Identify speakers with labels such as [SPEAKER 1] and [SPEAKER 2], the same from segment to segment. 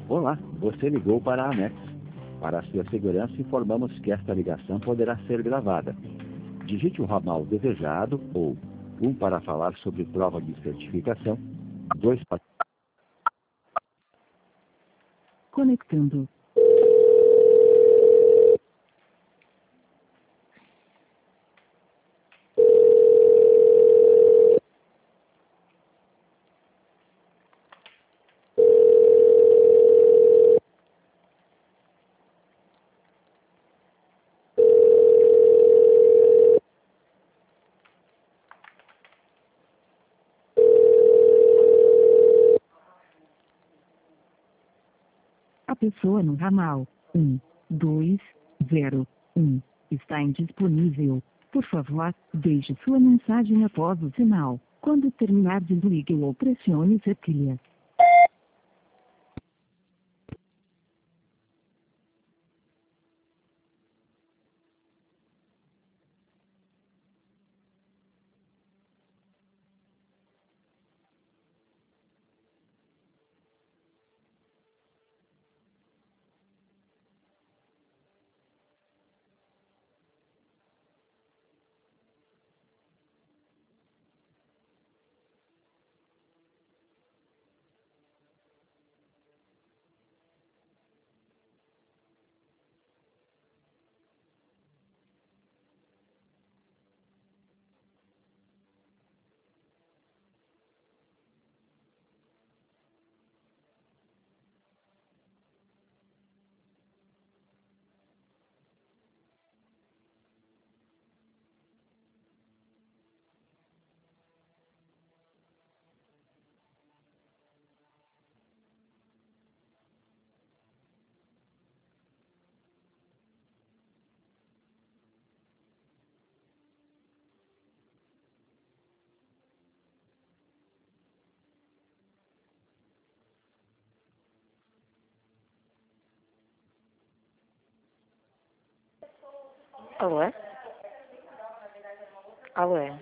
[SPEAKER 1] Olá, você ligou para a Anex. Para a sua segurança, informamos que esta ligação poderá ser gravada. Digite o ramal desejado ou 1 para falar sobre prova de certificação, 2 para...
[SPEAKER 2] Conectando. A pessoa no ramal 1201 está indisponível. Por favor, deixe sua mensagem após o sinal. Quando terminar, desligue ou pressione tecla.
[SPEAKER 3] Alô? Alô?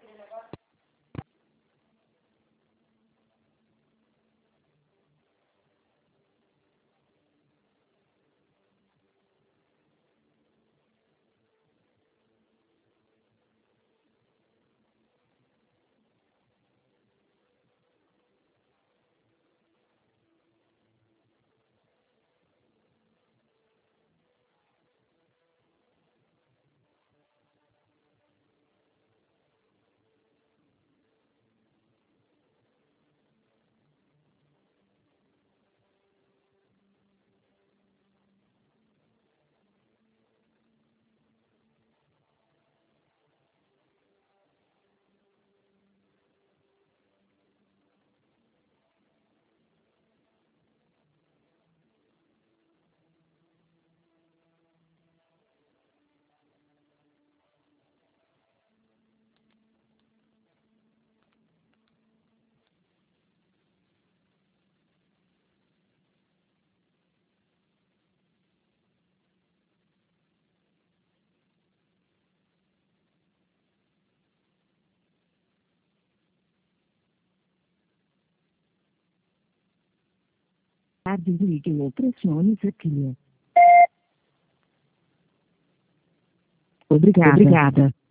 [SPEAKER 2] Desligue ou pressione tecla. Obrigada.